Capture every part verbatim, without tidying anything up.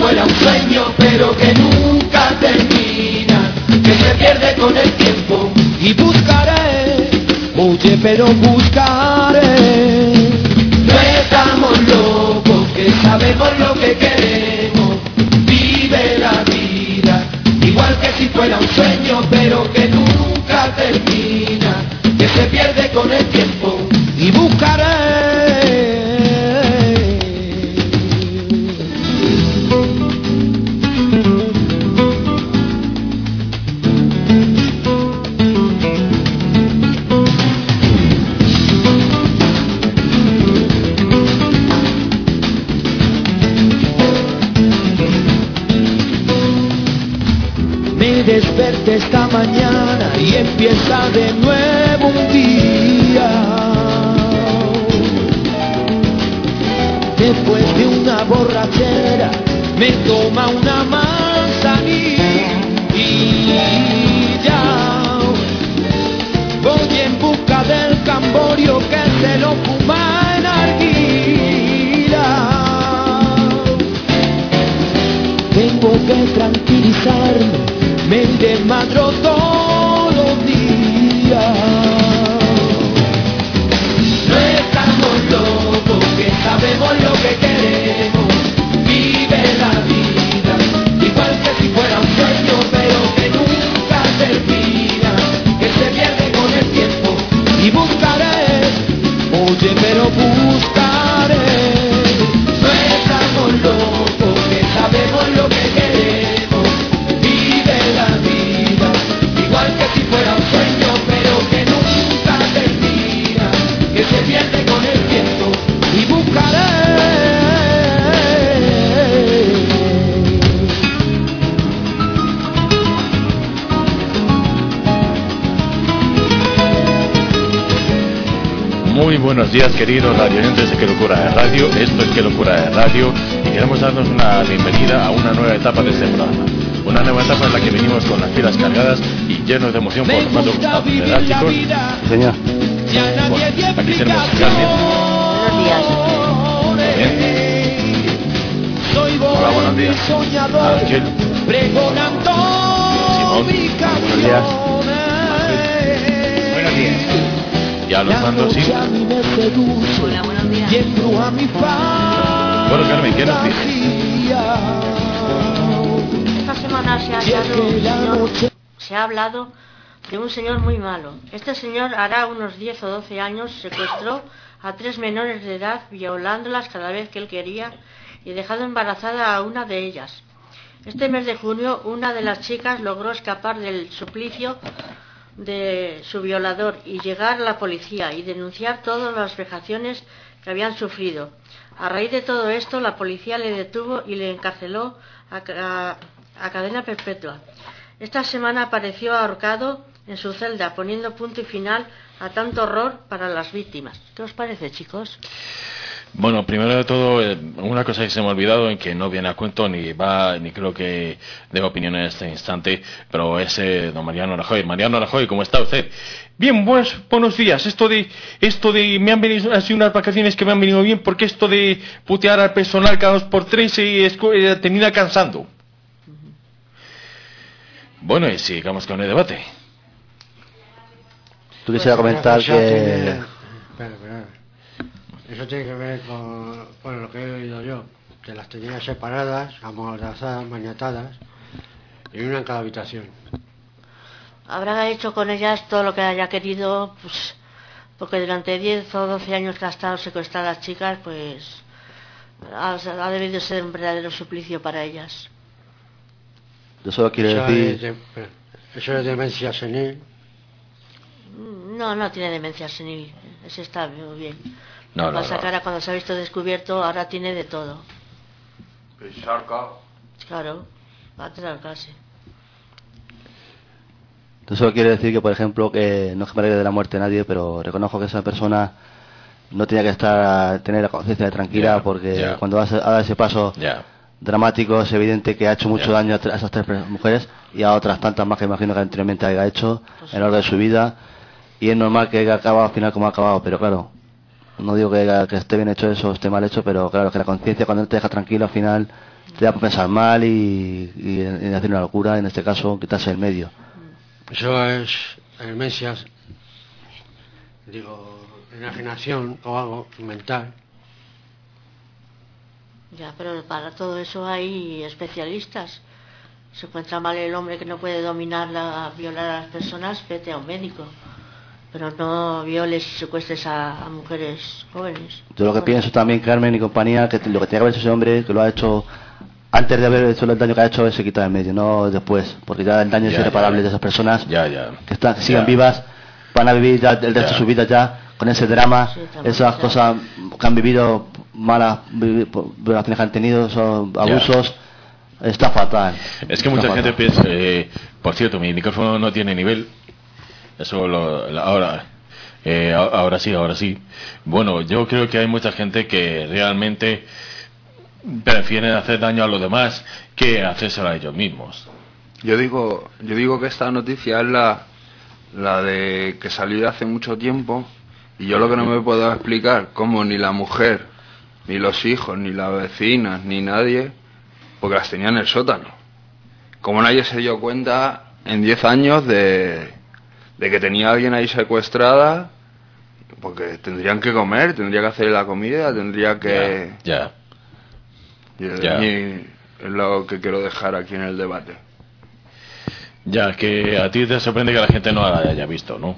fuera un sueño, pero que nunca termina, que se pierde con el tiempo. Y buscaré, oye, pero buscaré. No estamos locos, que sabemos lo que queremos. Vive la vida, igual que si fuera un sueño, pero que nunca termina, que se pierde con el tiempo. Y buscaré. Desperté esta mañana y empieza de nuevo un día. Después de una borrachera me toma una manzanilla. Voy en busca del camborio que se lo fuma en arguila. Tengo que tranquilizarme, me desmadro todos los días. No estamos locos, que sabemos lo que queremos. Vive la vida, igual que si fuera un sueño, pero que nunca termina, que se pierde con el tiempo. Y buscaré, oye, pero buscaré. No estamos locos, que sabemos lo que queremos. Igual que si fuera un sueño, pero que nunca termina, que se pierde con el tiempo. Y buscaré. Muy buenos días, queridos radioyentes de Qué Locura de Radio. Esto es Qué Locura de Radio y queremos darnos una bienvenida a una nueva etapa de este programa. Una nueva etapa en la que venimos con las pilas cargadas y llenos de emoción por formando grupos didácticos. Señor. Bueno, aquí tenemos Carmen. Buenos días. Bien. Hola, buenos días. Ángel. Simón. Buenos días. Buenos días. Ya los mandos, sí. Hola, buenos días. Bueno, Carmen, ¿qué nos dices? Esta semana se ha, hablado, se ha hablado de un señor muy malo. Este señor hará unos diez o doce años secuestró a tres menores de edad, violándolas cada vez que él quería y dejando embarazada a una de ellas. Este mes de junio, una de las chicas logró escapar del suplicio de su violador y llegar a la policía y denunciar todas las vejaciones que habían sufrido. A raíz de todo esto, la policía le detuvo y le encarceló a, a, a cadena perpetua. Esta semana apareció ahorcado en su celda, poniendo punto y final a tanto horror para las víctimas. ¿Qué os parece, chicos? Bueno, primero de todo, eh, una cosa que se me ha olvidado y que no viene a cuento ni va, ni creo que dé opinión en este instante, pero es eh, don Mariano Rajoy. Mariano Rajoy, ¿cómo está usted? Bien, buenos, buenos días. Esto de, esto de, me han venido así unas vacaciones que me han venido bien, porque esto de putear al personal cada dos por tres se eh, termina cansando. Bueno, y sigamos con el debate. Tú quisiera comentar Eso que... tiene- espera, espera. Eso tiene que ver con, con lo que he oído yo, que las tenía separadas, amordazadas, maniatadas, y una en cada habitación. Habrá hecho con ellas todo lo que haya querido, pues, porque durante diez o doce años que ha estado secuestradas chicas, pues ha, ha debido ser un verdadero suplicio para ellas. Yo solo quiero Eso decir... es, de- espera, eso es demencia senil. No, no tiene demencia senil, ese está muy bien. No, no, Pasa no. que ahora cuando se ha visto descubierto, ahora tiene de todo. Claro, va a tener casi. Yo solo quiero decir que, por ejemplo, que no es que me alegre de la muerte de nadie, pero reconozco que esa persona no tenía que estar tener la conciencia tranquila, Ya, porque ya. cuando ha dado ese paso Ya. dramático es evidente que ha hecho mucho Ya. daño a esas tres mujeres y a otras tantas más que imagino que anteriormente haya hecho Pues en lo largo de su vida, y es normal que haya acabado al final como ha acabado, pero claro, no digo que, que esté bien hecho eso o esté mal hecho, pero claro, que la conciencia cuando él te deja tranquilo al final te da por pensar mal y, y, y hacer una locura, en este caso quitarse el medio. Eso es demencia, digo, enajenación o algo mental. Ya, pero para todo eso hay especialistas. Se encuentra mal el hombre que no puede dominar, la, violar a las personas, vete a un médico. Pero no violes y secuestres a, a mujeres jóvenes. Yo lo que pienso también, Carmen y compañía, que lo que tiene que haber hecho ese hombre, que lo ha hecho antes de haber hecho el daño que ha hecho, haberse quitado en medio, no después. Porque ya el daño ya, es irreparable ya, de esas personas ya, ya. que están, que siguen ya. vivas, van a vivir ya el resto ya. de su vida ya con ese drama, sí, esas ya. cosas que han vivido, malas violaciones que han tenido, esos abusos. Ya. Está fatal. Es que mucha gente piensa, eh, por cierto, mi micrófono no tiene nivel. Eso lo, lo, ahora eh, ahora sí, ahora sí. Bueno, yo creo que hay mucha gente que realmente prefieren hacer daño a los demás que hacérselo a ellos mismos. Yo digo, yo digo que esta noticia es la la de que salió hace mucho tiempo y yo lo que no me puedo explicar cómo ni la mujer, ni los hijos, ni las vecinas, ni nadie, porque las tenían en el sótano. Como nadie se dio cuenta en diez años de de que tenía a alguien ahí secuestrada, porque tendrían que comer, tendría que hacer la comida, tendría que... Ya, ya. Ya. Es lo que quiero dejar aquí en el debate. Ya, que a ti te sorprende que la gente no la haya visto, ¿no?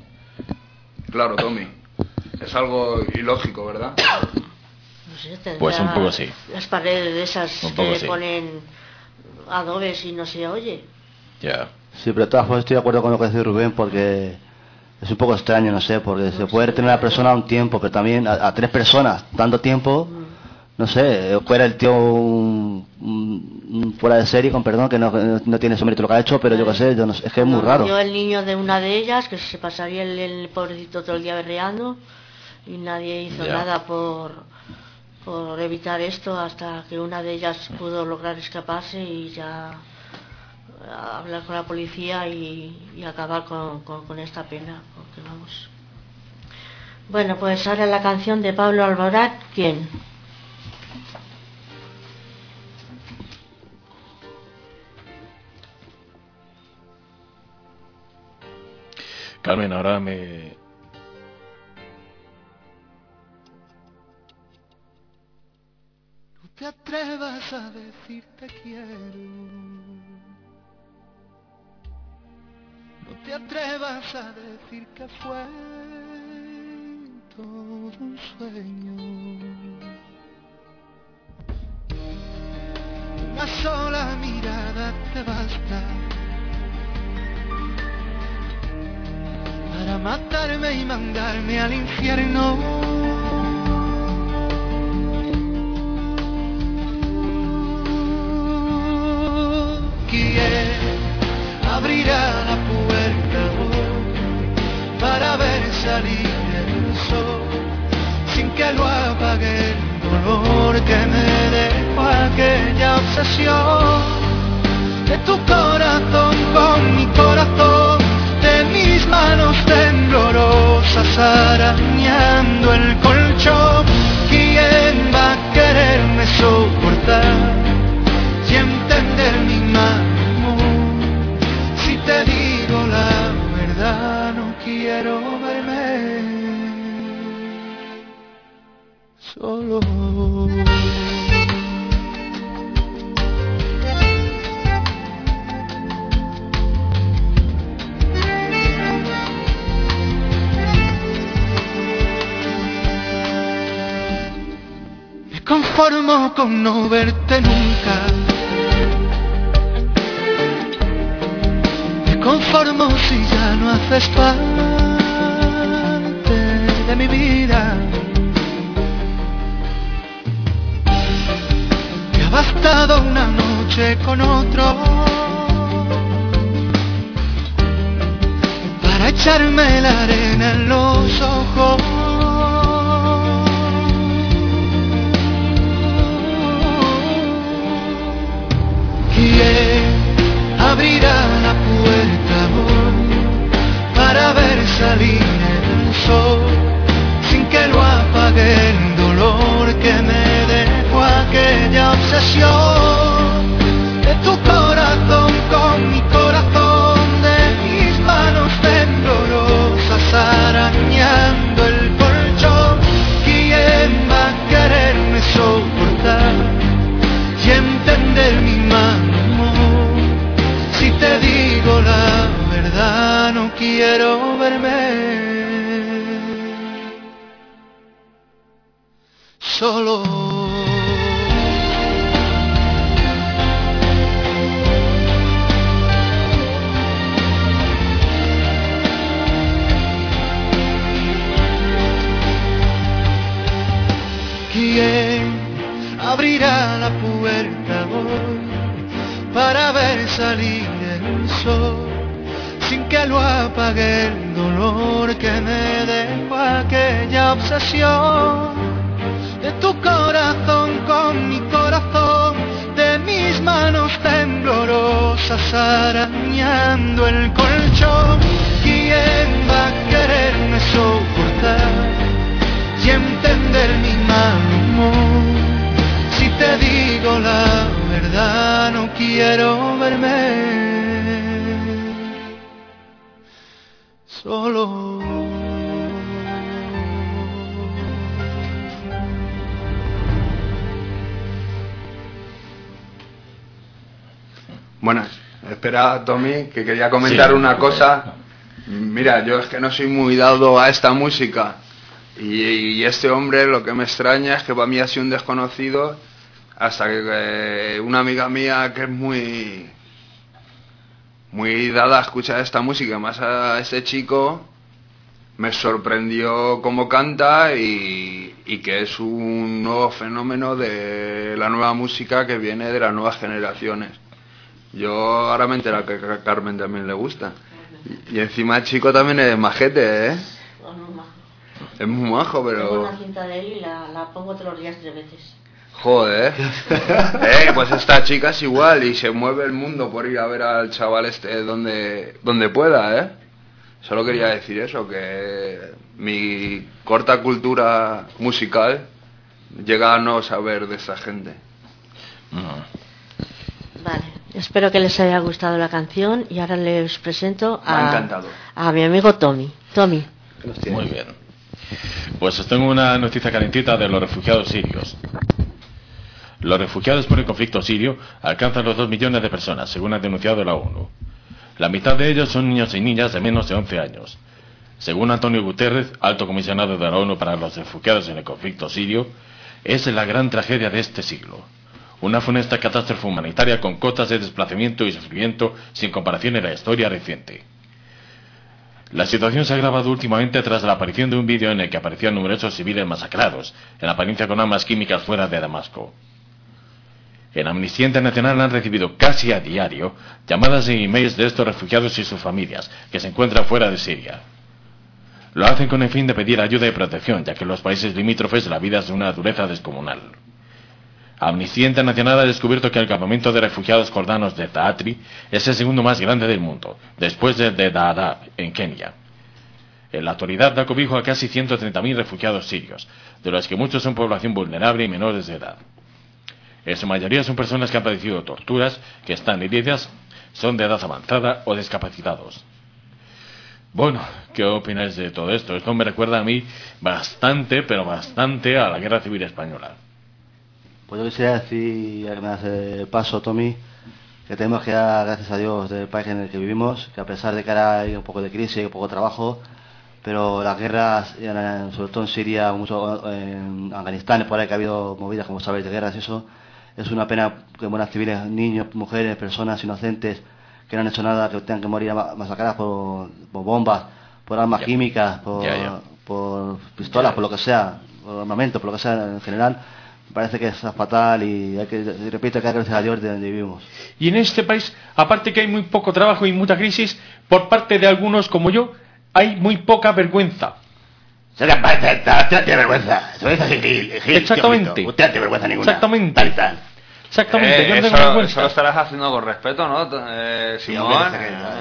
Claro, Tommy. Es algo ilógico, ¿verdad? No sé, pues un poco sí. Las paredes de esas que sí. ponen adobes y no se oye. Ya. Sí, pero de todas formas estoy de acuerdo con lo que dice Rubén, porque es un poco extraño, no sé, porque no se puede retener a la persona un tiempo, pero también a, a tres personas tanto tiempo, mm. no sé, fuera el tío un, un, un fuera de serie, con perdón, que no, no tiene ese mérito lo que ha hecho, pero yo qué sé, yo no sé, es que es muy raro. Yo el niño de una de ellas, que se pasaría el, el pobrecito todo el día berreando, y nadie hizo yeah. nada por, por evitar esto, hasta que una de ellas pudo lograr escaparse y ya... hablar con la policía y, y acabar con, con, con esta pena, porque vamos. Bueno, pues ahora la canción de Pablo Alborán, ¿quién? Carmen, ahora me... No te atrevas a decir te quiero. No te atrevas a decir que fue todo un sueño. Una sola mirada te basta para matarme y mandarme al infierno. ¿Quién abrirá la puerta para ver salir el sol sin que lo apague el dolor que me dejó aquella obsesión de tu corazón con mi corazón, de mis manos temblorosas arañando el colchón? ¿Quién va a quererme soportar y entender mi mal? Si te digo la verdad, no quiero verme solo. Me conformo con no verte nunca. Conformo si ya no haces parte de mi vida. Me ha bastado una noche con otro para echarme la arena en los ojos. ¿Quién abrirá la puerta hoy para ver salir el sol sin que lo apague el dolor que me dejó aquella obsesión verme solo. ¿Quién abrirá la puerta hoy para ver salir el sol sin que lo apague el dolor que me dejó aquella obsesión de tu corazón con mi corazón, de mis manos temblorosas arañando el colchón? ¿Quién va a quererme soportar y entender mi mal humor? Si te digo la verdad, no quiero verme solo. Bueno, espera, Tommy, que quería comentar Sí. una cosa. Mira, yo es que no soy muy dado a esta música. Y, y este hombre, lo que me extraña es que para mí ha sido un desconocido hasta que eh, una amiga mía que es muy muy dada a escuchar esta música, más a este chico, me sorprendió cómo canta y, y que es un nuevo fenómeno de la nueva música que viene de las nuevas generaciones. Yo ahora me entero que a Carmen también le gusta. Y, y encima el chico también es majete, ¿eh? Es muy majo, pero... Tengo una cinta de él y la, la pongo todos los días tres veces. Joder. eh, pues esta chica es igual y se mueve el mundo por ir a ver al chaval este donde, donde pueda, ¿eh? Solo quería decir eso, que mi corta cultura musical llega a no saber de esta gente. Vale, espero que les haya gustado la canción y ahora les presento Me ha a, encantado. a mi amigo Tommy. Tommy. Muy bien. Pues os tengo una noticia calentita de los refugiados sirios. Los refugiados por el conflicto sirio alcanzan los dos millones de personas, según ha denunciado la ONU. La mitad de ellos son niños y niñas de menos de once años. Según Antonio Guterres, alto comisionado de la ONU para los refugiados en el conflicto sirio, es la gran tragedia de este siglo. Una funesta catástrofe humanitaria con cotas de desplazamiento y sufrimiento sin comparación en la historia reciente. La situación se ha agravado últimamente tras la aparición de un vídeo en el que aparecían numerosos civiles masacrados, en apariencia con armas químicas fuera de Damasco. En Amnistía Internacional han recibido casi a diario llamadas e emails de estos refugiados y sus familias, que se encuentran fuera de Siria. Lo hacen con el fin de pedir ayuda y protección, ya que en los países limítrofes la vida es de una dureza descomunal. Amnistía Internacional ha descubierto que el campamento de refugiados jordanos de Taatri es el segundo más grande del mundo, después del de Dadaab, en Kenia. En la actualidad da cobijo a casi ciento treinta mil refugiados sirios, de los que muchos son población vulnerable y menores de edad. En su mayoría son personas que han padecido torturas, que están heridas, son de edad avanzada o discapacitados. Bueno, ¿qué opináis de todo esto? Esto me recuerda a mí bastante, pero bastante a la Guerra Civil Española. Pues yo quisiera decir, ya que me das el paso, Tommy, que tenemos que dar gracias a Dios del país en el que vivimos, que a pesar de que ahora hay un poco de crisis, hay un poco de trabajo, pero las guerras, sobre todo en Siria, mucho en Afganistán, por ahí que ha habido movidas, como sabéis, de guerras y eso, es una pena que buenas civiles, niños, mujeres, personas inocentes que no han hecho nada, que tengan que morir masacradas por, por bombas, por armas ya. químicas, por, ya, ya. por pistolas, ya. por lo que sea, por armamento, por lo que sea en general. Me parece que es fatal y hay que, repito, que hay que agradecer a Dios de donde vivimos. Y en este país, aparte que hay muy poco trabajo y mucha crisis, por parte de algunos como yo, hay muy poca vergüenza. Usted tiene vergüenza. Exactamente. Usted no tiene vergüenza ninguna. Exactamente. Tal y tal. Exactamente. Eh, yo no eso, tengo vergüenza. eso lo estarás haciendo con respeto, ¿no, eh, Simón?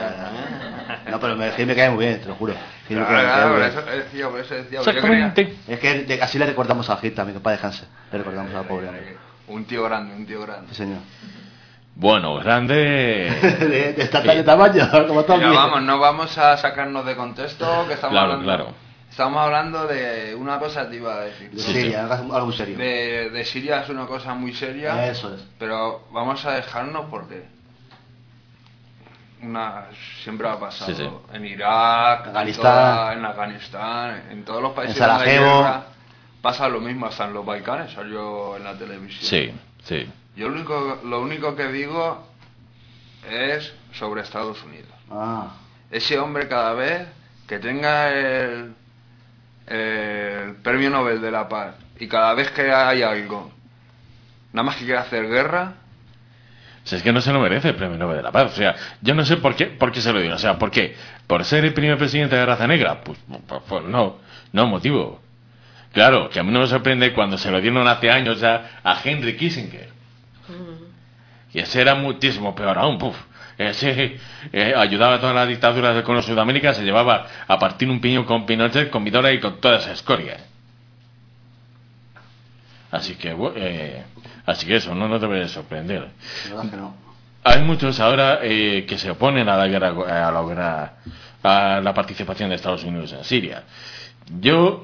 No, pero me, me cae muy bien, te lo juro. Claro, claro, por eso decía, por eso decía. Exactamente. Es que de, así le recordamos a Gita, a mi compadre Hansen. Le recordamos a la pobre hombre. Un tío grande, un tío grande. Sí, señor. Bueno, grande... de, de esta de tamaño, como todo. Pero vamos, no vamos a sacarnos de contexto, que estamos Claro, hablando... claro. Estamos hablando de una cosa, te iba a decir. De Siria, sí, algo muy serio. De, de Siria es una cosa muy seria. Eso es. Pero vamos a dejarnos porque... una siempre ha pasado. Sí, sí. En Irak, Afganistán. en, toda- en Afganistán, en todos los países En Sarajevo. donde hay guerra, pasa lo mismo, hasta en los Balcanes salió en la televisión. Sí, sí. Yo lo único, lo único que digo es sobre Estados Unidos. Ah, Ese hombre cada vez que tenga el, el premio Nobel de la Paz y cada vez que hay algo, nada más que quiere hacer guerra, Si es que no se lo merece el premio Nobel de la Paz. O sea, yo no sé por qué, por qué se lo digo. O sea, ¿por qué? ¿Por ser el primer presidente de raza negra? Pues, pues, pues no, no motivo. Claro, que a mí no me sorprende cuando se lo dieron hace años ya a Henry Kissinger. Y ese era muchísimo peor aún, puf. Ese eh, ayudaba a todas las dictaduras del cono Sudamérica, se llevaba a partir un piñón con Pinochet, con Vidora y con toda esa escoria. Así que, bu- eh, así que eso, no, no te debe de sorprender. la verdad que no. Hay muchos ahora eh, que se oponen a la guerra, a la guerra, a la participación de Estados Unidos en Siria. Yo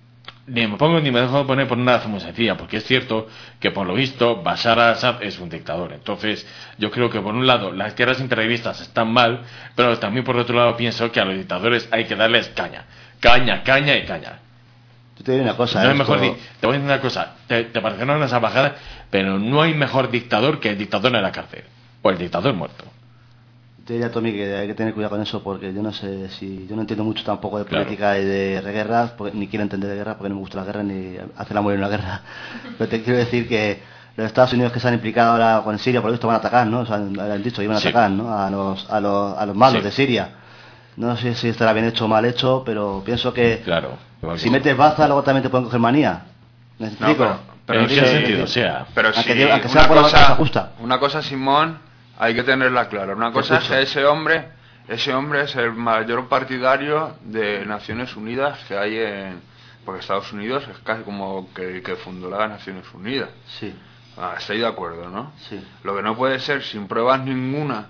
ni me pongo ni me dejo de poner por una razón muy sencilla, porque es cierto que por lo visto Bashar al-Assad es un dictador. Entonces yo creo que por un lado las guerras imperialistas están mal, pero también por otro lado pienso que a los dictadores hay que darles caña, caña, caña y caña. Yo te diré una cosa. No ¿eh? es mejor, Esto- di- te voy a decir una cosa, te, te parecerán unas salvajadas, pero no hay mejor dictador que el dictador en la cárcel, o el dictador muerto. Te diría, Tommy, que hay que tener cuidado con eso, porque yo no sé si... Yo no entiendo mucho tampoco de Claro. política y de guerras, porque ni quiero entender de guerra, porque no me gusta la guerra, ni hacer la muerte en una guerra. Pero te quiero decir que los Estados Unidos que se han implicado ahora con Siria, por lo visto van a atacar, ¿no? O sea, han, han dicho, iban a Sí. atacar, ¿no? A los, a los, a los malos Sí. de Siria. No sé si estará bien hecho o mal hecho, pero pienso que Claro. igual que- si metes baza, luego también te pueden coger manía. ¿Me explico? pero- pero ¿En sí, qué sí, sentido? O sí. sea, pero Aunque sí, diga- aunque sea una por la cosa, causa justa. una cosa, Simón, hay que tenerla clara. Una cosa es escucho. que ese hombre, ese hombre es el mayor partidario de Naciones Unidas que hay en, porque Estados Unidos es casi como que el que fundó las Naciones Unidas. Sí, Ah, estoy de acuerdo, ¿no? sí. Lo que no puede ser, sin pruebas ninguna,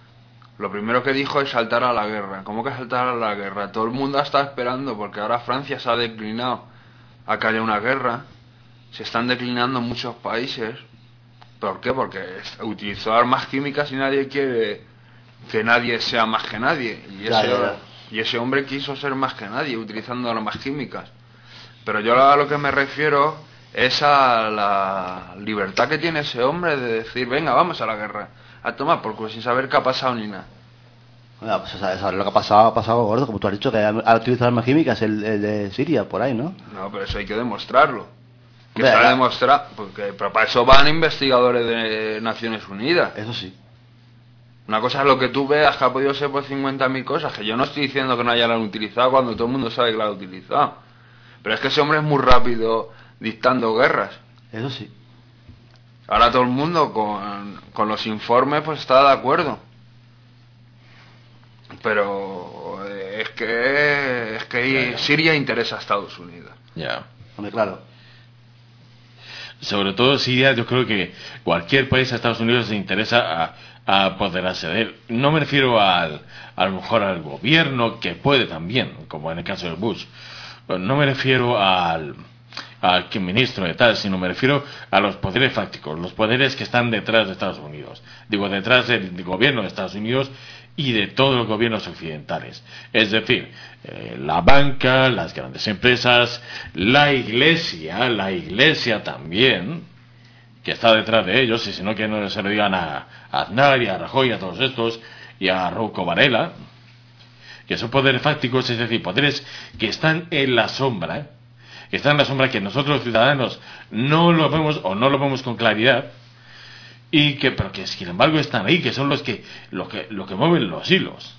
lo primero que dijo es saltar a la guerra. ¿Cómo que saltar a la guerra? Todo el mundo está esperando, porque ahora Francia se ha declinado a que haya una guerra. Se están declinando muchos países. ¿Por qué? Porque es- utilizó armas químicas y nadie quiere que nadie sea más que nadie. Y Ya, ese, ya, ya. y ese hombre quiso ser más que nadie utilizando armas químicas. Pero yo a lo que me refiero es a la libertad que tiene ese hombre de decir, venga, vamos a la guerra, a tomar por culo, sin saber qué ha pasado ni nada. Bueno, pues sabes lo que ha pasado, ha pasado gordo, como tú has dicho, que ha, ha utilizado armas químicas el, el de Siria, por ahí, ¿no? No, pero eso hay que demostrarlo. Que Hombre, se ha la- demostrado, porque pero para eso van investigadores de Naciones Unidas. Eso sí. Una cosa es lo que tú veas que ha podido ser por cincuenta mil cosas, que yo no estoy diciendo que no haya la han utilizado cuando todo el mundo sabe que la ha utilizado. Pero es que ese hombre es muy rápido dictando guerras. Eso sí. Ahora todo el mundo con, con los informes pues está de acuerdo. Pero eh, es que es que Claro. Siria interesa a Estados Unidos. ya. Hombre, claro. Sobre todo Siria, yo creo que cualquier país de Estados Unidos se interesa a, a apoderarse de él. No me refiero al, a lo mejor al gobierno, que puede también, como en el caso de Bush. No me refiero al, al que ministro de tal, sino me refiero a los poderes fácticos, los poderes que están detrás de Estados Unidos. Digo, detrás del gobierno de Estados Unidos y de todos los gobiernos occidentales. Es decir, eh, la banca, las grandes empresas, la iglesia, la iglesia también, que está detrás de ellos, y si no que no se lo digan a, a Aznar y a Rajoy, a todos estos, y a Rouco Varela, que son poderes fácticos, es decir, poderes que están en la sombra, ¿eh? que están en la sombra, que nosotros los ciudadanos no lo vemos o no lo vemos con claridad, y que, pero que sin embargo están ahí, que son los que, los que, los que mueven los hilos.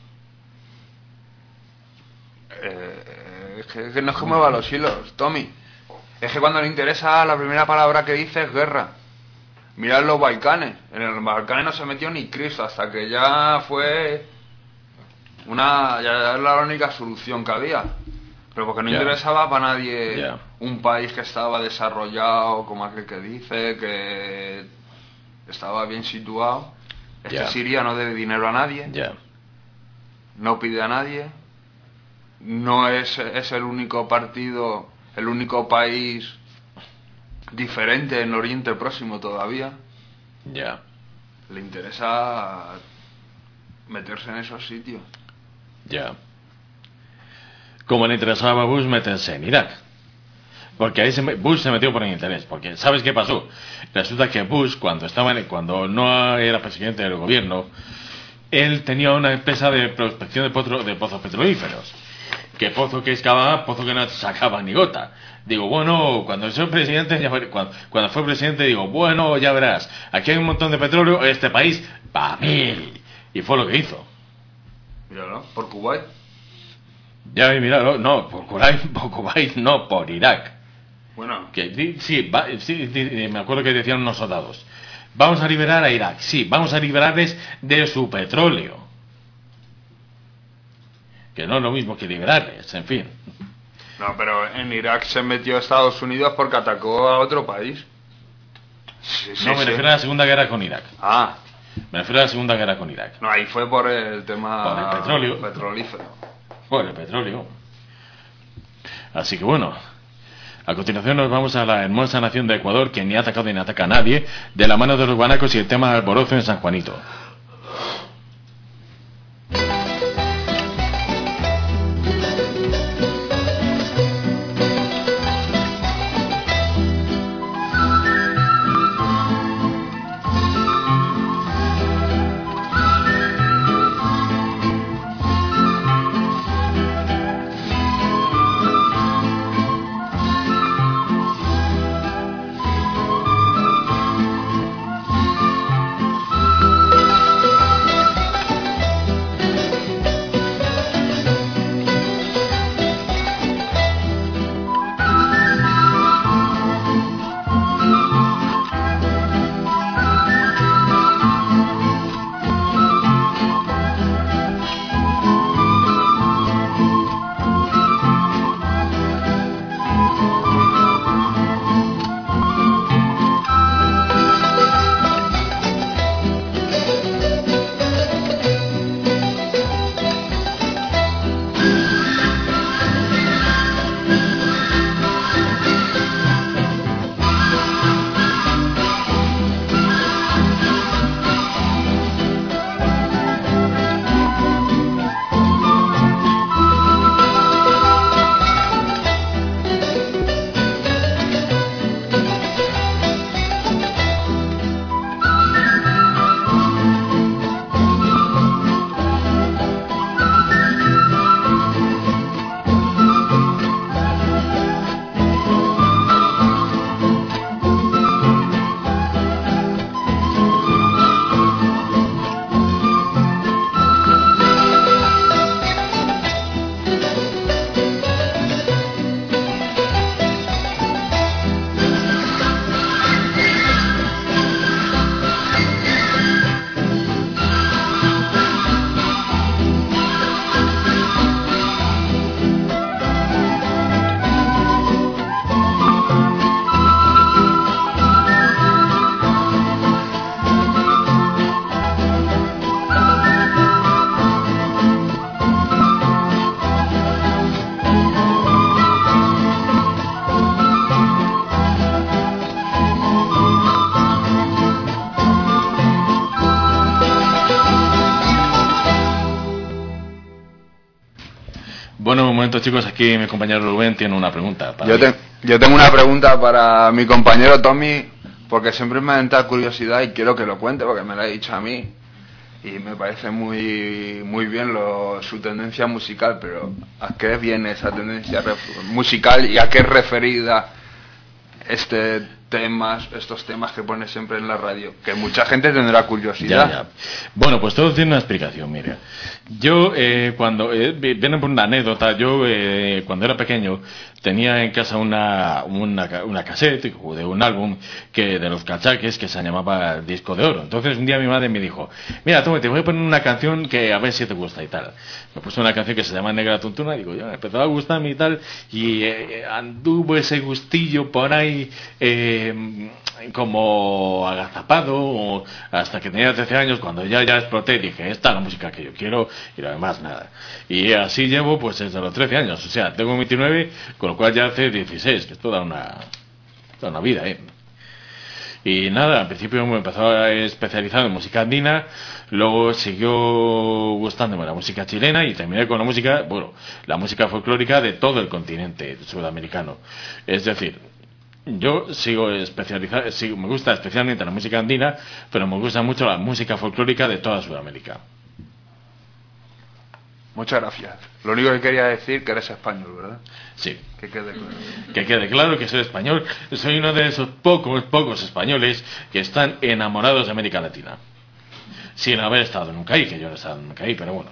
Eh, es que, que no es que mueva los hilos, Tommy. Es que cuando le interesa la primera palabra que dice es guerra. Mirad los Balcanes. En los Balcanes no se metió ni Cristo hasta que ya fue una ya era la única solución que había. Pero porque no Ya. interesaba para nadie Ya. un país que estaba desarrollado, como aquel que dice, que estaba bien situado. Es Ya. que Siria no debe dinero a nadie, Ya, no pide a nadie, no es, es el único partido, el único país diferente en Oriente Próximo todavía. ya, Le interesa meterse en esos sitios. Ya. Como le interesaba a Bush meterse en Irak. Porque ahí se, Bush se metió por el interés. Porque ¿sabes qué pasó? Resulta que Bush, cuando estaba en, cuando no era presidente del gobierno, él tenía una empresa de prospección de, potro, de pozos petrolíferos. Que pozo que excavaba, pozo que no sacaba ni gota. Digo, bueno, cuando soy presidente, ya, cuando, cuando fue presidente, digo, bueno, ya verás, aquí hay un montón de petróleo, este país, pa' mil. Y fue lo que hizo. Míralo, por Kuwait. Ya, mira, no, por Kuwait, por Kuwait, no, por Irak. Bueno. Que, sí, va, sí, sí, me acuerdo que decían unos soldados, vamos a liberar a Irak, sí, vamos a liberarles de su petróleo. Que no es lo mismo que liberarles, en fin. No, pero en Irak se metió Estados Unidos porque atacó a otro país. Sí, sí, no, me sí. refiero a la Segunda Guerra con Irak. Ah. Me refiero a la Segunda Guerra con Irak. No, ahí fue por el tema... Por el petróleo. Petrolífero. Por el petróleo. Así que bueno, a continuación nos vamos a la hermosa nación de Ecuador, que ni ha atacado ni ataca a nadie, de la mano de los guanacos y el tema alborozo en San Juanito. Bueno, un momento, chicos, aquí mi compañero Rubén tiene una pregunta para yo, te, yo tengo una pregunta para mi compañero Tommy, porque siempre me ha entrado curiosidad y quiero que lo cuente porque me lo ha dicho a mí y me parece muy muy bien lo, su tendencia musical, pero ¿a qué viene esa tendencia ref, musical y a qué es referida este temas, estos temas que pone siempre en la radio? Que mucha gente tendrá curiosidad. Ya, ya. Bueno, pues todo tiene una explicación, mira. Yo, eh, cuando, eh, viene por una anécdota, yo eh, cuando era pequeño tenía en casa una, una, una cassette de un álbum que de los cachaques que se llamaba El Disco de Oro. Entonces un día mi madre me dijo, mira, toma, te voy a poner una canción que a ver si te gusta y tal. Me puso una canción que se llama Negra Tuntuna y digo, ya, me empezó a gustarme y tal, y eh, anduvo ese gustillo por ahí eh, como agazapado hasta que tenía trece años, cuando ya, ya exploté, dije, esta es la música que yo quiero y lo demás nada. Y así llevo pues desde los trece años, o sea, tengo veintinueve, con lo cual ya hace dieciséis, que es toda una, toda una vida, ¿eh? Y nada, al principio me empezó a especializar en música andina, luego siguió gustándome la música chilena y terminé con la música, bueno, la música folclórica de todo el continente sudamericano. Es decir, yo sigo especializado, sigo, me gusta especialmente la música andina, pero me gusta mucho la música folclórica de toda Sudamérica. Muchas gracias. Lo único que quería decir que eres español, ¿verdad? Sí. Que quede claro. Que quede claro que soy español. Soy uno de esos pocos, pocos españoles que están enamorados de América Latina. Sin haber estado nunca ahí, que yo no he estado nunca ahí, pero bueno.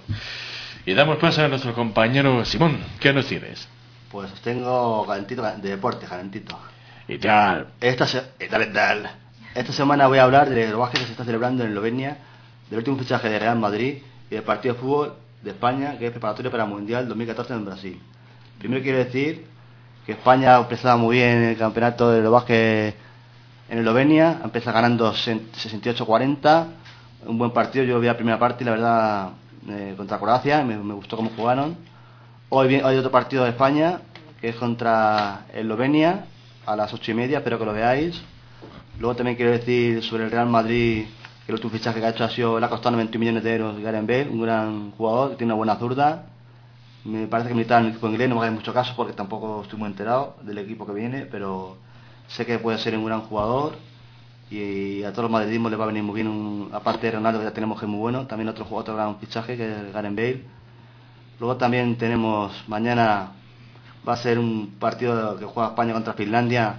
Y damos paso a nuestro compañero Simón. ¿Qué nos tienes? Pues os tengo calentito de deporte, calentito. Y tal. Esta, se... y tal, y tal. Esta semana voy a hablar del básquet que se está celebrando en Eslovenia, del último fichaje de Real Madrid y del partido de fútbol de España, que es preparatorio para el Mundial dos mil catorce en Brasil. Primero quiero decir que España ha empezado muy bien el campeonato de básquet en Eslovenia, ha empezado ganando sesenta y ocho a cuarenta, un buen partido. Yo vi la primera parte y la verdad eh, contra Croacia, me, me gustó cómo jugaron. Hoy hay otro partido de España que es contra Eslovenia a las ocho y media, espero que lo veáis. Luego también quiero decir sobre el Real Madrid, que el último fichaje que ha hecho ha sido, le ha costado noventa millones de euros, Gareth Bale, un gran jugador que tiene una buena zurda. Me parece que militar en el equipo inglés, no me hagáis mucho caso porque tampoco estoy muy enterado del equipo que viene, pero sé que puede ser un gran jugador y a todos los madridismos les va a venir muy bien. Un, aparte de Ronaldo, que ya tenemos que es muy bueno, también otro jugador, otro gran fichaje que es Gareth Bale. Luego también tenemos mañana, va a ser un partido que juega España contra Finlandia,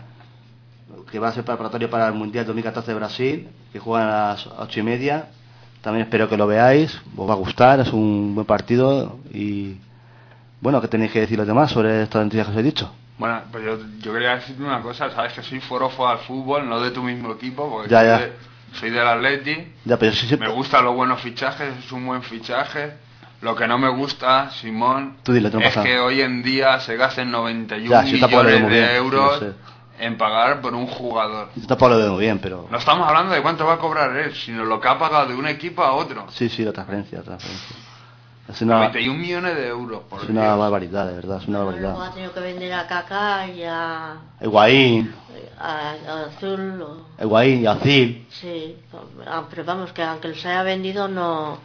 que va a ser preparatorio para el Mundial dos mil catorce de Brasil, que juegan a las ocho y media. También espero que lo veáis, os va a gustar, es un buen partido. Y bueno, ¿qué tenéis que decir los demás sobre estas noticias que os he dicho? Bueno, pues yo, yo quería decirte una cosa, sabes que soy forofo al fútbol, no de tu mismo equipo, porque ya, soy, ya. De, soy del Atleti, ya, pero sí, sí, me gustan los buenos fichajes, es un buen fichaje. Lo que no me gusta, Simón, Tú dilo, es que hoy en día se gasten noventa y uno ya, sí, millones de bien, euros sí, no sé. en pagar por un jugador. Yo tampoco lo veo bien, pero... No estamos hablando de cuánto va a cobrar él, sino lo que ha pagado de un equipo a otro. Sí, sí, la transferencia, la transferencia. Es una, noventa y un millones de euros, por es una barbaridad, de verdad, es una barbaridad. Luego ha tenido que vender a Kaká y a... Higuaín. A, a Azul. O... Higuaín y Azil. Sí, pero vamos, que aunque los haya vendido no...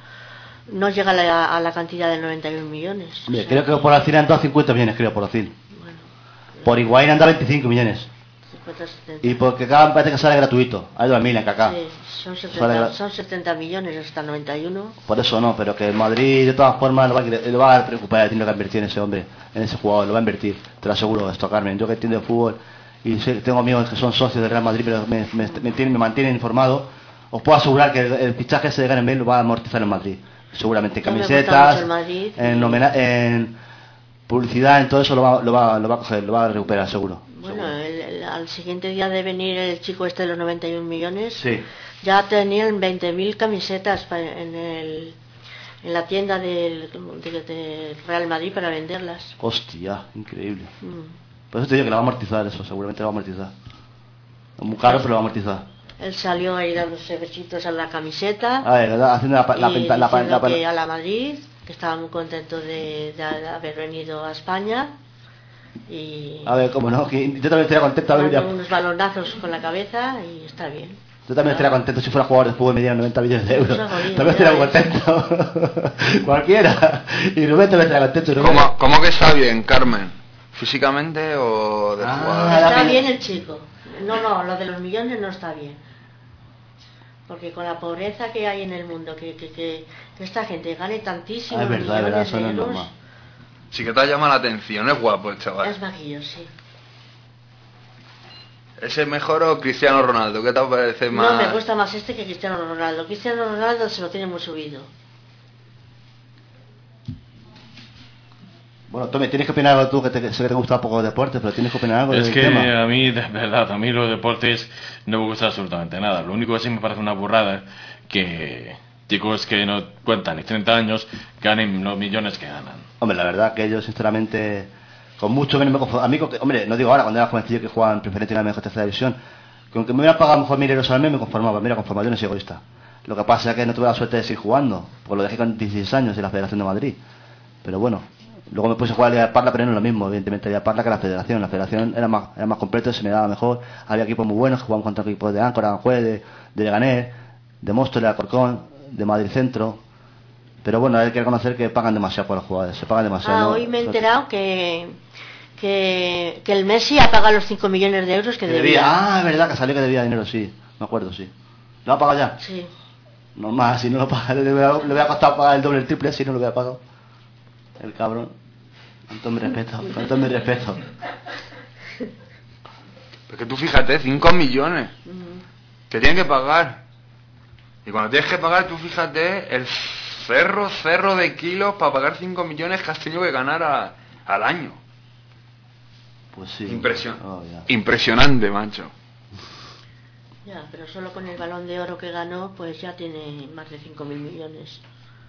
No llega a la, a la cantidad de noventa y un millones. Hombre, creo que por Azil han dado cincuenta millones, creo, por Azil. Bueno, por Higuaín han dado veinticinco millones. cincuenta, setenta. Y porque cada parece que sale gratuito. Hay dos mil en Kaká. Sí, son setenta, son setenta millones hasta noventa y uno. Por eso no, pero que el Madrid de todas formas lo va, lo va a preocupar, tiene que invertir en ese hombre, en ese jugador, lo va a invertir. Te lo aseguro esto, Carmen. Yo que entiendo de fútbol y sé, tengo amigos que son socios del Real Madrid, pero me, me, me, tienen, me mantienen informado. Os puedo asegurar que el, el fichaje ese de Gareth Bale lo va a amortizar en Madrid. Seguramente en camisetas, en, en publicidad, en todo eso lo va, lo va, lo va a coger, lo va a recuperar, seguro. Bueno, el, el, al siguiente día de venir el chico este de los noventa y un millones, sí. Ya tenían veinte mil camisetas para, en, el, en la tienda del de, de Real Madrid para venderlas. Hostia, increíble. Mm. Por eso te digo que lo va a amortizar eso, seguramente lo va a amortizar. Es muy caro, pero lo va a amortizar. Él salió ahí dándose besitos a la camiseta. A ver, haciendo la, la, y la, la, la, la, que a la Madrid, que estaba muy contento de, de haber venido a España. Y a ver, cómo no, que yo también estaría contento de dando unos balonazos con la cabeza y está bien. Yo también estaría contento si fuera jugador de fútbol, me dieran noventa millones de euros. Jodido, también estaría contento. Cualquiera. Y Rubén también estaría contento. Rubén. ¿Cómo, ¿Cómo que está bien, Carmen? ¿Físicamente o de Ah, jugador? Está bien el chico. No, no, lo de los millones no está bien. Porque con la pobreza que hay en el mundo, que, que, que, que esta gente gane tantísimos ah, es verdad, millones es verdad, eso de no es euros. normal. Sí que te llama la atención, es guapo el chaval. Es maquillo, sí. ¿Ese es mejor o Cristiano Ronaldo? ¿Qué te parece más? No, me gusta más este que Cristiano Ronaldo. Cristiano Ronaldo se lo tiene muy subido. Bueno, Tommy, tienes que opinar algo tú, que te, sé que te gusta poco el deporte, pero tienes que opinar algo Es del que tema. a mí, de verdad, a mí los deportes no me gusta absolutamente nada. Lo único que sí me parece una burrada que chicos que no cuentan ni treinta años ganen los millones que ganan. Hombre, la verdad que yo sinceramente con mucho menos me conformo. A mí, hombre, no digo ahora, cuando era jovencillo que jugaban preferente en la mejor tercera división, que aunque me hubieran pagado mejor mil euros al mes me conformaba, mira, conformado, yo no soy egoísta. Lo que pasa es que no tuve la suerte de seguir jugando, porque lo dejé con dieciséis años en la Federación de Madrid. Pero bueno, Luego me puse a jugar a Liga de Parla, pero no es lo mismo, evidentemente, Liga de Parla que la Federación. La Federación era más, era más completo, se me daba mejor. Había equipos muy buenos, que jugábamos contra equipos de Áncora, Aranjuez, de, de Leganés, de Móstoles, de Alcorcón, de Madrid Centro. Pero bueno, hay que reconocer que pagan demasiado por los jugadores, se pagan demasiado. Ah, ¿no? hoy me he enterado que, que, que el Messi ha pagado los cinco millones de euros que, Que debía. debía. Ah, es verdad que salió que debía dinero, sí, me acuerdo, sí. ¿Lo ha pagado ya? Sí. No más, si no lo paga, le voy a, le voy a costar pagar el doble, el triple, si no lo voy a pagar. El cabrón. Con todo mi respeto, con todo mi respeto. Porque tú fíjate, cinco millones que tienen que pagar. Y cuando tienes que pagar, tú fíjate el cerro, cerro de kilos para pagar cinco millones que has tenido que ganar a, al año. Pues sí. Impresion Oh, yeah. Impresionante, macho. Ya, pero solo con el Balón de Oro que ganó, pues ya tiene más de cinco mil millones.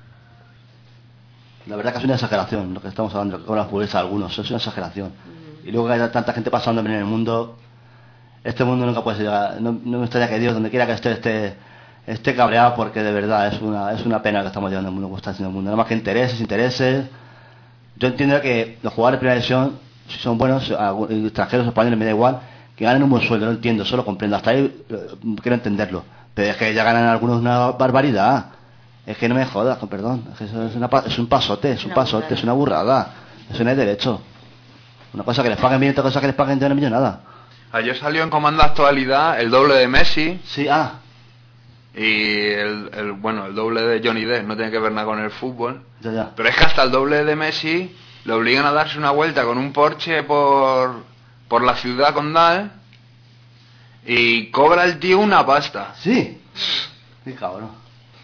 La verdad que es una exageración lo que estamos hablando con las futbolistas algunos, es una exageración. Mm. Y luego que haya tanta gente pasando en el mundo, este mundo nunca puede llegar. No, no me gustaría que Dios, donde quiera que esté, esté, esté cabreado, porque de verdad es una, es una pena que estamos llevando el mundo, como está haciendo el mundo. Nada más que intereses, intereses. Yo entiendo que los jugadores de primera división, si son buenos, extranjeros o españoles, me da igual, que ganen un buen sueldo, no entiendo, solo comprendo. Hasta ahí eh, quiero entenderlo. Pero es que ya ganan algunos una barbaridad. Es que no me jodas, con perdón. Es que eso es, una, es un pasote, es un pasote, es una burrada. Eso no es derecho. Una cosa que les paguen bien, otra cosa que les paguen de una millonada. Ayer salió en Comando Actualidad el doble de Messi. Sí, ah. Y el, el bueno, el doble de Johnny Depp no tiene que ver nada con el fútbol. Ya, ya. Pero es que hasta el doble de Messi le obligan a darse una vuelta con un Porsche por, por la ciudad condal y cobra el tío una pasta. Sí. Sí, cabrón.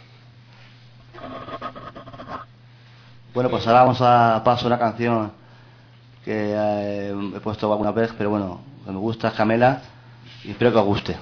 Bueno, pues ahora vamos a paso una canción que eh, he puesto alguna vez, pero bueno, que me gusta, es Camela, y espero que os guste.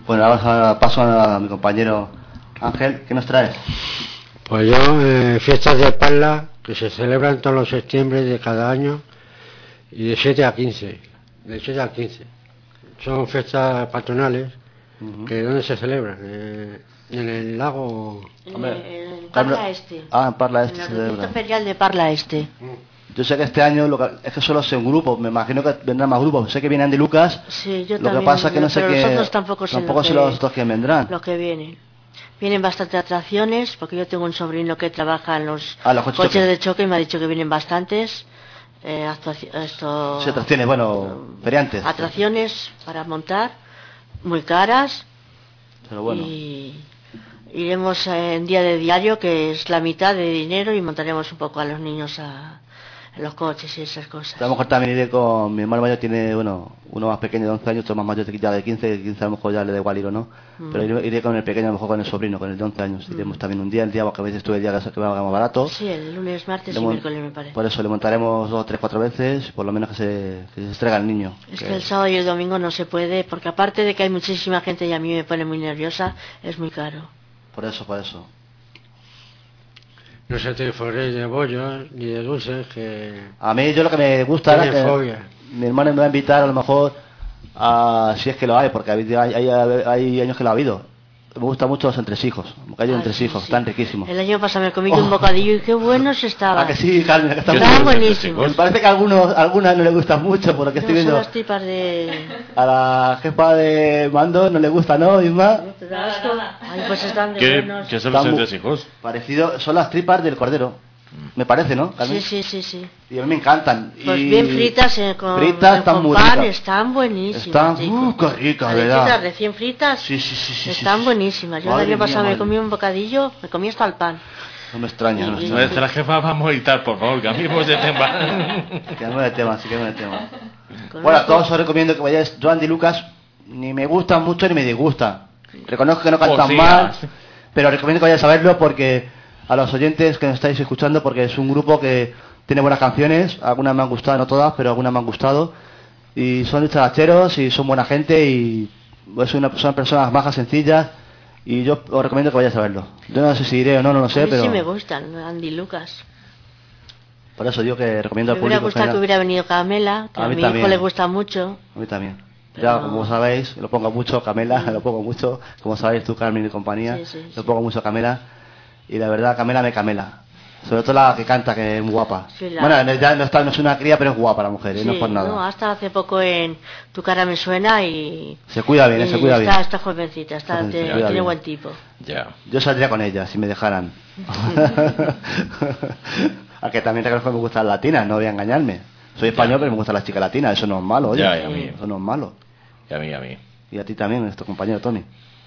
Bueno, ahora paso a mi compañero Ángel. ¿Qué nos traes? Pues yo, eh, fiestas de Parla, que se celebran todos los septiembre de cada año, y de siete a quince. De siete a quince. Son fiestas patronales, uh-huh. que ¿dónde se celebran? Eh, en el lago... En, en Parla Este. Ah, en Parla Este en se el celebra. recinto ferial de Parla Este. Yo sé que este año lo que, es que solo sé un grupo, me imagino que vendrán más grupos. Sé que vienen de Lucas. Sí, yo lo también. que pasa es que no sé pero qué. Nosotros tampoco sé, tampoco lo sé que, los otros que vendrán. Los que vienen. Vienen bastantes atracciones, porque yo tengo un sobrino que trabaja en los, ah, los coches, coches choque. de choque y me ha dicho que vienen bastantes. Eh, esto, sí, atracciones, bueno, feriantes. Atracciones para montar, muy caras. Pero bueno. Y iremos en día de diario, que es la mitad de dinero, y montaremos un poco a los niños a, en los coches y esas cosas. A lo mejor también iré con mi hermano mayor, tiene, bueno, uno más pequeño de once años, otro más mayor ya de quince, quince a lo mejor ya le da igual ir o no. Mm. Pero iré, iré con el pequeño, a lo mejor con el sobrino, con el de once años. Mm. Iremos también un día, el día, porque a veces estuve el día que va más barato. Sí, el lunes, martes le y miércoles me parece. Por eso le montaremos dos, tres, cuatro veces, por lo menos que se, que se estrega el niño. Es que... que el sábado y el domingo no se puede, porque aparte de que hay muchísima gente y a mí me pone muy nerviosa, es muy caro. Por eso, por eso. No se te forréis de bollos ni de dulces, que... A mí yo lo que me gusta es que fobia. Mi hermano me va a invitar a lo mejor a... si es que lo hay, porque hay, hay, hay años que lo ha habido. Me gustan mucho los entresijos, bocadillos de entresijos, sí. Están riquísimos. El año pasado me comí oh. un bocadillo y qué buenos estaban. Ah, que sí, Carmen, que están estaban buenísimos. Me parece que a algunos, algunas no les gustan mucho, por lo que no, estoy viendo. Son las tripas de... A la jefa de mando no le gusta, ¿no, Isma? ¿No te da asco? Ay, pues están de ¿Qué, buenos. ¿Qué son los entresijos? Parecido, son las tripas del cordero. Me parece, ¿no, Carmen? Sí, sí, sí, sí. Y a mí me encantan. Pues y... bien fritas eh, con, fritas, eh, están con muy pan, ricas. están buenísimas. Están, uh, qué ricas, ¿verdad? Recién fritas, sí, sí, sí, sí, están sí, buenísimas. Yo el año pasado mía, me comí un bocadillo, me comí hasta el pan. No me extraña. Y, no y, nuestra jefa va a moritar, por favor, cambiemos de tema. Cambiemos de tema, sí, cambiemos de tema. Bueno, a todos os recomiendo que vayáis. Joan y Lucas ni me gustan mucho ni me disgustan. Reconozco que no cantan oh, mal, pero recomiendo que vayáis a verlo porque... A los oyentes que nos estáis escuchando, porque es un grupo que tiene buenas canciones, algunas me han gustado, no todas, pero algunas me han gustado, y son dicharracheros y son buena gente y es una, son personas majas, sencillas, y yo os recomiendo que vayáis a verlo. Yo no sé si iré o no, no lo sé, a mí pero... sí me gustan, Andy y Lucas. Por eso digo que recomiendo al público. Me hubiera gustado que hubiera venido Camela, que a, a mi también. Hijo le gusta mucho. A mí también. Pero... Ya, como sabéis, lo pongo mucho, Camela, sí. Lo pongo mucho, como sabéis tú, Carmen y compañía, sí, sí, lo pongo sí. mucho Camela. Y la verdad, Camela me camela. Sobre todo la que canta, que es muy guapa. Sí, la... Bueno, ya no, está, no es una cría, pero es guapa la mujer, ¿eh? Sí, no es por nada. No, hasta hace poco en Tu cara me suena y... Se cuida bien, se cuida está, bien. Está jovencita, está, te, tiene bien. Buen tipo. Ya. Yo saldría con ella, si me dejaran. A que también reconozco que me gustan las latinas, no voy a engañarme. Soy español, ya. Pero me gustan las chicas latinas, eso no es malo, oye. Ya, y a mí. Eso no es malo. Y a mí, a mí. Y a ti también, nuestro compañero Tony.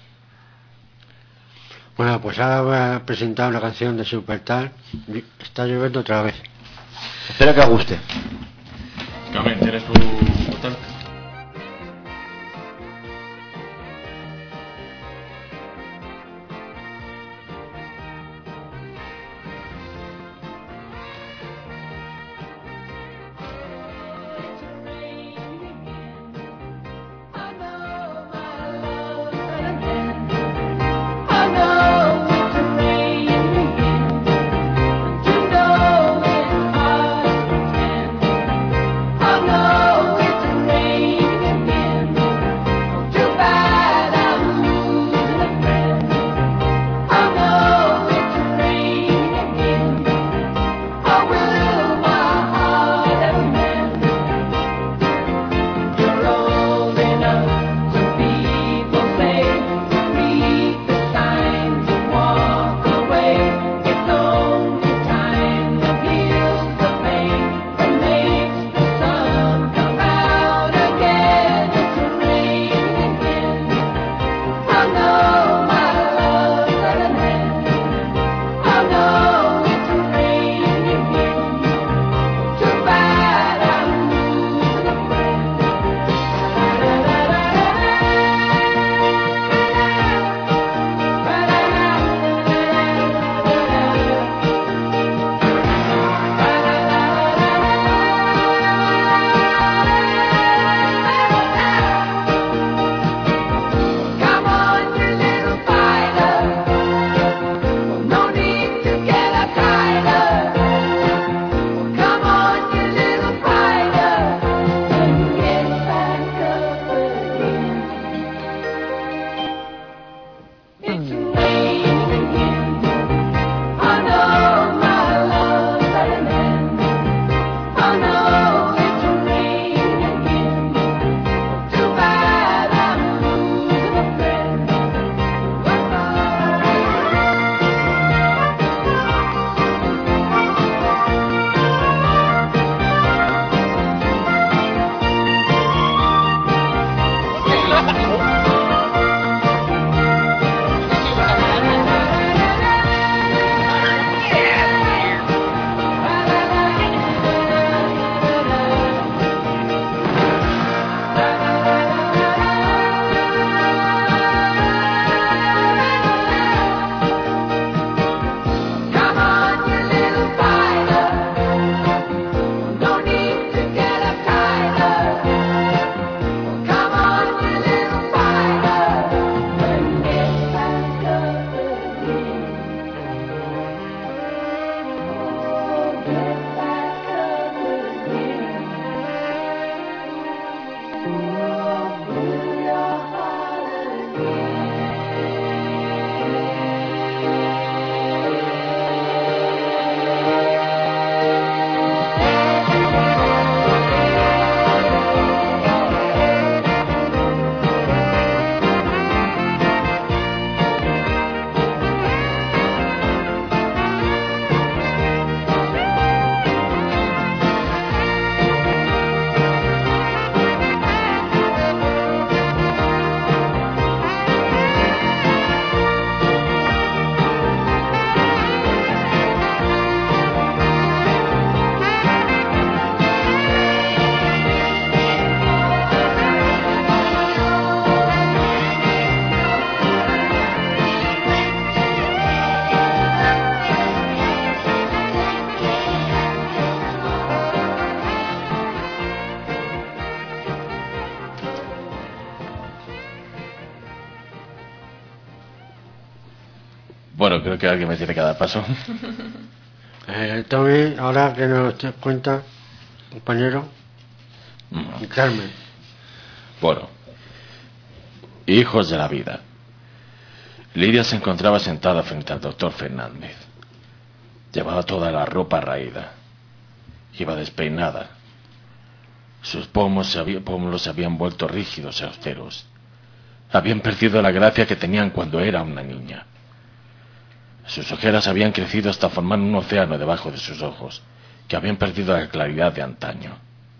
Bueno, pues ahora voy a presentar una canción de Supertal. Está lloviendo otra vez. Espero que os guste. Carmen, ¿tienes tu portal? Come on. Bueno, creo que alguien me tiene que dar paso. Eh, Tommy, ahora que nos te cuenta, compañero, Mm. Carmen. Bueno, hijos de la vida. Lidia se encontraba sentada frente al doctor Fernández. Llevaba toda la ropa raída. Iba despeinada. Sus pómulos se, había, pómulos se habían vuelto rígidos y austeros. Habían perdido la gracia que tenían cuando era una niña. Sus ojeras habían crecido hasta formar un océano debajo de sus ojos, que habían perdido la claridad de antaño.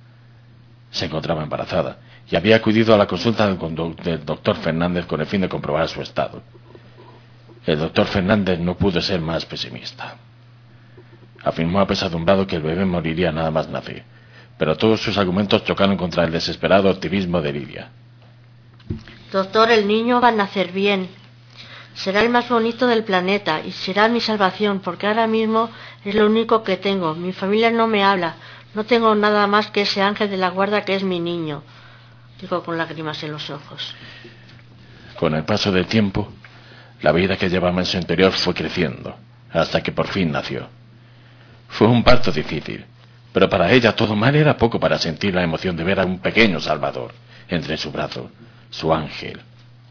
Se encontraba embarazada y había acudido a la consulta del doctor Fernández con el fin de comprobar su estado. El doctor Fernández no pudo ser más pesimista. Afirmó apesadumbrado que el bebé moriría nada más nacer, pero todos sus argumentos chocaron contra el desesperado optimismo de Lidia. Doctor, el niño va a nacer bien. Será el más bonito del planeta y será mi salvación, porque ahora mismo es lo único que tengo. Mi familia no me habla. No tengo nada más que ese ángel de la guarda que es mi niño. Digo con lágrimas en los ojos. Con el paso del tiempo, la vida que llevaba en su interior fue creciendo, hasta que por fin nació. Fue un parto difícil, pero para ella todo mal era poco para sentir la emoción de ver a un pequeño Salvador entre su brazo, su ángel.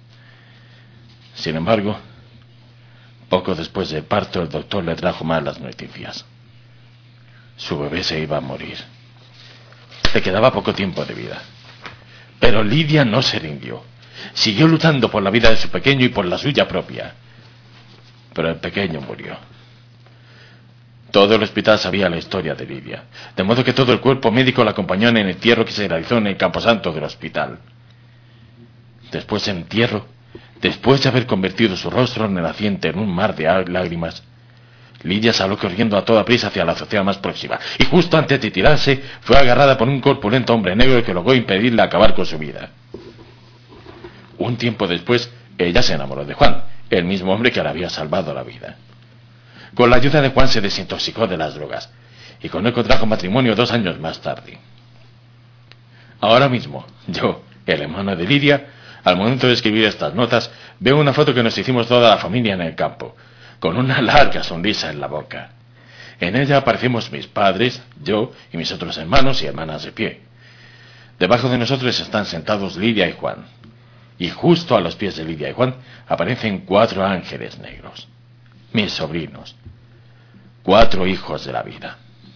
Sin embargo, poco después del parto, el doctor le trajo malas noticias. Su bebé se iba a morir. Le quedaba poco tiempo de vida. Pero Lidia no se rindió. Siguió luchando por la vida de su pequeño y por la suya propia. Pero el pequeño murió. Todo el hospital sabía la historia de Lidia, de modo que todo el cuerpo médico la acompañó en el entierro que se realizó en el camposanto del hospital. Después del entierro, después de haber convertido su rostro en el naciente en un mar de lágrimas, Lidia salió corriendo a toda prisa hacia la azotea más próxima, y justo antes de tirarse, fue agarrada por un corpulento hombre negro que logró impedirle acabar con su vida. Un tiempo después, ella se enamoró de Juan, el mismo hombre que le había salvado la vida. Con la ayuda de Juan se desintoxicó de las drogas, y con él contrajo matrimonio dos años más tarde. Ahora mismo, yo, el hermano de Lidia, al momento de escribir estas notas, veo una foto que nos hicimos toda la familia en el campo, con una larga sonrisa en la boca. En ella aparecemos mis padres, yo y mis otros hermanos y hermanas de pie. Debajo de nosotros están sentados Lidia y Juan. Y justo a los pies de Lidia y Juan aparecen cuatro ángeles negros, mis sobrinos, cuatro hijos de la vida.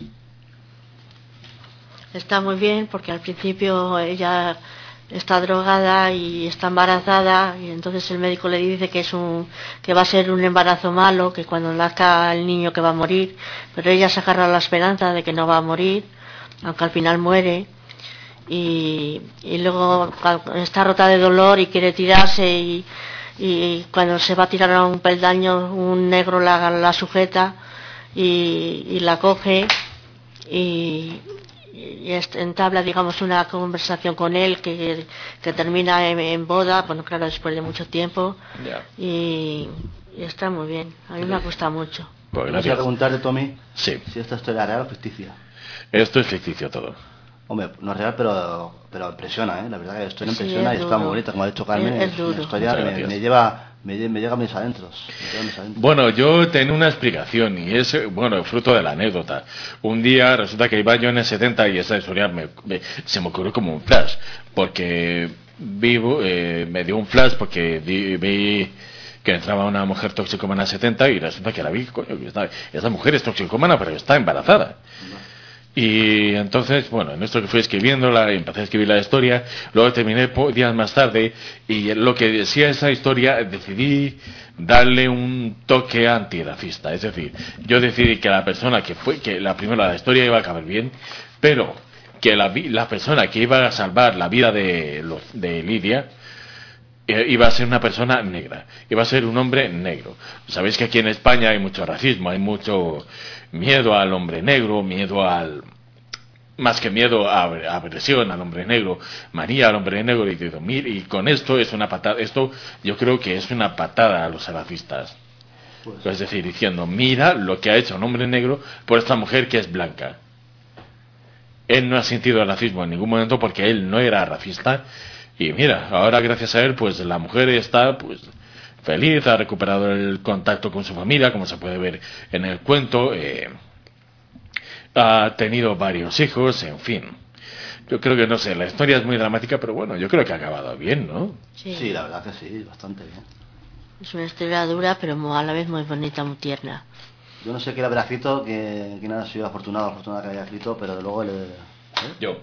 Está muy bien porque al principio ella está drogada y está embarazada y entonces el médico le dice que es un que va a ser un embarazo malo, que cuando nazca el niño que va a morir, pero ella se agarra a la esperanza de que no va a morir, aunque al final muere. Y, y luego está rota de dolor y quiere tirarse y, y cuando se va a tirar a un peldaño un negro la, la sujeta y, y la coge y, y entabla, digamos, una conversación con él que, que termina en, en boda, bueno, claro, después de mucho tiempo. Yeah. y, y está muy bien, a mí me gusta mucho. Pues Quería gracias. preguntarle, Tommy, Sí, si esta historia es real o ficticia. esto es ficticio todo. Hombre, no es real, pero, pero impresiona, ¿eh? La verdad que la historia Sí, impresiona es y está duro. muy bonita, como ha dicho Carmen. Es- es Es duro. una historia Muchas que me, gracias. me lleva, me, lle- me llega a mis adentros. Me llega a mis adentros. Bueno, yo tengo una explicación y es, eh, bueno, fruto de la anécdota. Un día resulta que iba yo en el setenta y esa historia me, me- se me ocurrió como un flash, porque vivo, eh, me dio un flash porque vi, vi que entraba una mujer toxicómana en el setenta y resulta que la vi, coño, que está- esa mujer es toxicómana pero está embarazada. Y entonces, bueno, en esto que fui escribiéndola, empecé a escribir la historia, luego terminé po- días más tarde, y lo que decía esa historia, decidí darle un toque antirracista. Es decir, yo decidí que la persona que fue, que la primera la historia iba a acabar bien, pero que la, vi- la persona que iba a salvar la vida de, los- de Lidia, eh, iba a ser una persona negra, iba a ser un hombre negro. Sabéis que aquí en España hay mucho racismo, hay mucho miedo al hombre negro, miedo al... más que miedo a a agresión al hombre negro, María al hombre negro, y, digo, "Mir", y con esto es una patada, esto yo creo que es una patada a los racistas. Es decir, diciendo, mira lo que ha hecho un hombre negro por esta mujer que es blanca. Él no ha sentido el racismo en ningún momento porque él no era racista. Y mira, ahora gracias a él, pues la mujer está, pues, feliz, ha recuperado el contacto con su familia, como se puede ver en el cuento, eh, ha tenido varios hijos, en fin. Yo creo que, no sé, la historia es muy dramática, pero bueno, yo creo que ha acabado bien, ¿no? Sí, sí, la verdad que sí, bastante bien. Es una historia dura, pero a la vez muy bonita, muy tierna. Yo no sé quién habrá escrito, que, quién ha sido afortunado o afortunada que haya escrito, pero de luego... El, ¿eh? Yo.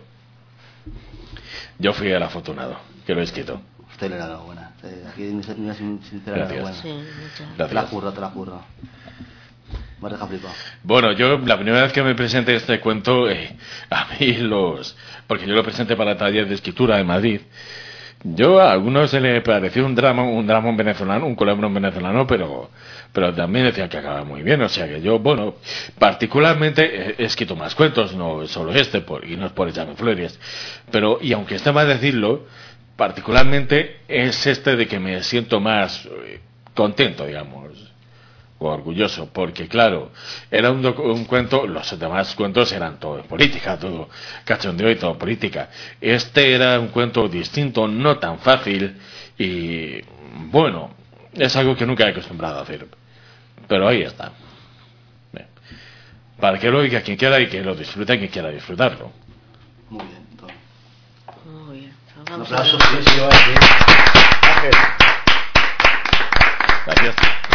Yo fui el afortunado, que lo he escrito. Usted le da la buena. Eh, aquí una sincera enhorabuena. Sí, muchas. Te la juro, te la juro. Me deja flipado. Bueno, yo la primera vez que me presenté este cuento, eh, a mí los... Porque yo lo presenté para el taller de escritura en Madrid. Yo a algunos se le pareció un drama, un drama venezolano, un colabro venezolano, pero pero también decían que acaba muy bien. O sea que yo, bueno, particularmente he escrito más cuentos, no solo este, por, y no es por echarme flores. Pero, y aunque esté mal decirlo, particularmente es este de que me siento más eh, contento, digamos, o orgulloso, porque claro, era un, un cuento, los demás cuentos eran todo política, todo cachondeo y todo política. Este era un cuento distinto, no tan fácil, y bueno, es algo que nunca he acostumbrado a hacer, pero ahí está. Bien. Para que lo oiga quien quiera y que lo disfrute quien quiera disfrutarlo. Muy bien, todo. Muy bien. Un aplauso, sí, sí, yo aquí. Gracias.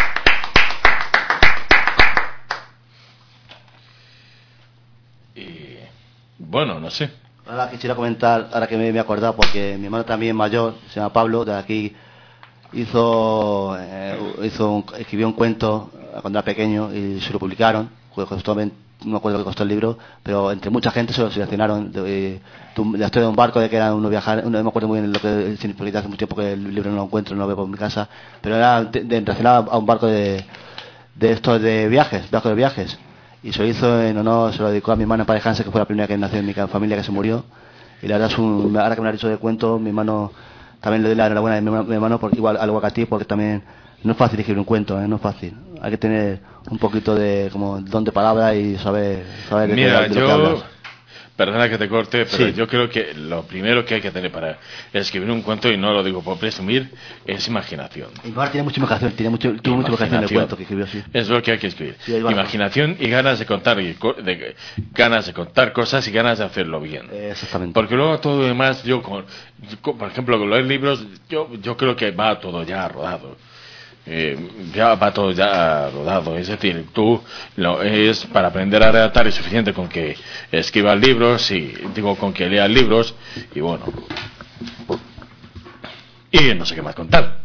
Y bueno, no sé. Ahora quisiera comentar, ahora que me, me he acordado, porque mi hermano también mayor, se llama Pablo, de aquí hizo, eh, hizo un, escribió un cuento cuando era pequeño y se lo publicaron. Costó, no me acuerdo que costó el libro, pero entre mucha gente se lo seleccionaron. De, de, de la historia de un barco, de que era uno viajar, no me acuerdo muy bien lo que significa, hace mucho tiempo que el libro no lo encuentro, no lo veo por mi casa, pero era de, de, relacionado a un barco de, de estos de viajes, barco de viajes. Y se lo hizo en honor, se lo dedicó a mi hermana Padre Hansen, que fue la primera que nació en mi familia, que se murió. Y la verdad es un, ahora que me lo ha dicho de cuento, mi hermano, también le doy la enhorabuena a mi hermano, mi hermano porque, igual, al igual que a ti, porque también no es fácil escribir un cuento, ¿eh? No es fácil. Hay que tener un poquito de como don de palabra y saber, saber de, Mira, qué, de yo... lo que hablas. Perdona que te corte, pero Sí. yo creo que lo primero que hay que tener para escribir un cuento, y no lo digo por presumir, es imaginación. Igual tiene mucha imaginación, tiene mucho, tuvo mucha imaginación en el cuento que escribió, sí. Es lo que hay que escribir. Sí, igual. Imaginación y ganas de contar, y co- de, ganas de contar cosas y ganas de hacerlo bien. Eh, exactamente. Porque luego todo lo demás, yo, con, yo con- por ejemplo, con los libros, yo, yo creo que va todo ya rodado. Eh, ya va todo ya rodado, es decir, tú lo es para aprender a redactar es suficiente con que escribas libros y digo con que leas libros y bueno, y no sé qué más contar.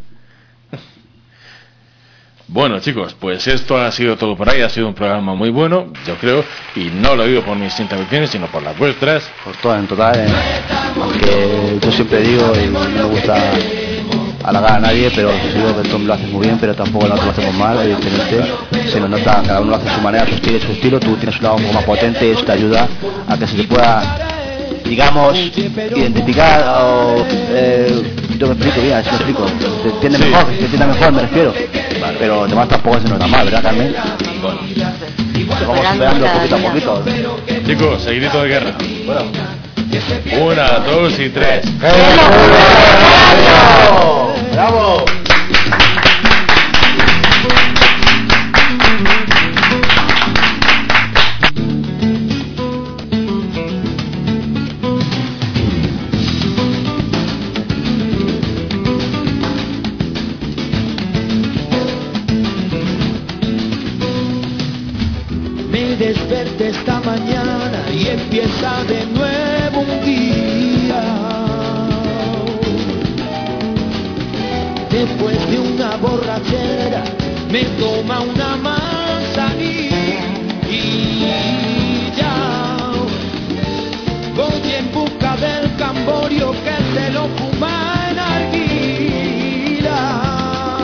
Bueno, chicos, pues esto ha sido todo por ahí. Ha sido un programa muy bueno, yo creo, y no lo digo por mis intervenciones sino por las vuestras. Por todas, en total, eh, aunque yo siempre digo y no me gusta halagar a nadie, pero digo que Tom lo hace muy bien, pero tampoco nosotros lo hacemos mal, evidentemente se nos nota, cada uno lo hace a su manera, su estilo, su estilo, tú tienes un lado un poco más potente y eso te ayuda a que se te pueda, digamos, identificar o eh, yo me explico bien, si me explico, se entiende Sí. mejor, se entiende mejor, me refiero, vale. Pero además tampoco se nota mal, ¿verdad, Carmen? Bueno, Lo vamos superando poquito a poquito. chicos, seguidito de guerra. Bueno. Una, dos y tres. ¡Bravo! ¡Bravo! Me desperté esta mañana y empieza de nuevo un día. Después de una borrachera me toma una manzanilla y ya voy en busca del camborio que se lo fuma en arguila.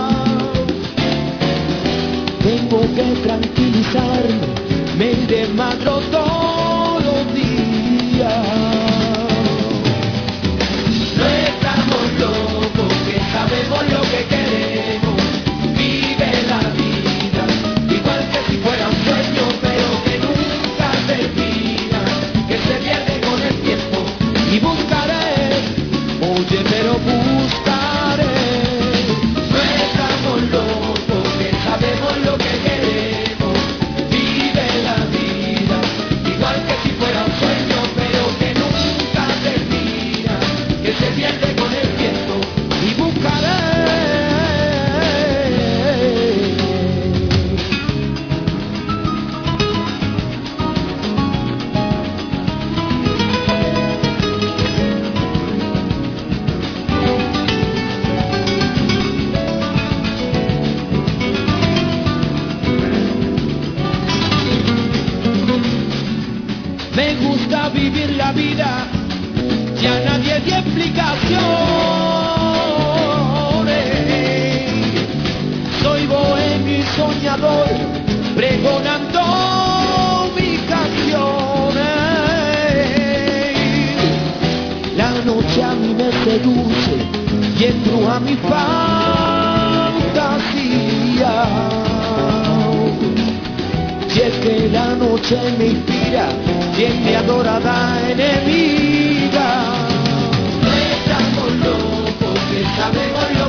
Tengo que tranquilizarme, me desmadro todos los días. No estamos locos, que sabemos lo que queremos. Vive la vida, igual que si fuera un sueño, pero que nunca termina, que se pierde con el tiempo. Y buscaré, oye, pero buscaré. No estamos locos. le di explicaciones. Soy bohemio y soñador, pregonando mis canciones. La noche a mí me seduce y embruja mi fantasía. Y es que la noche me inspira y es mi adorada enemiga. Estamos locos que sabemos lo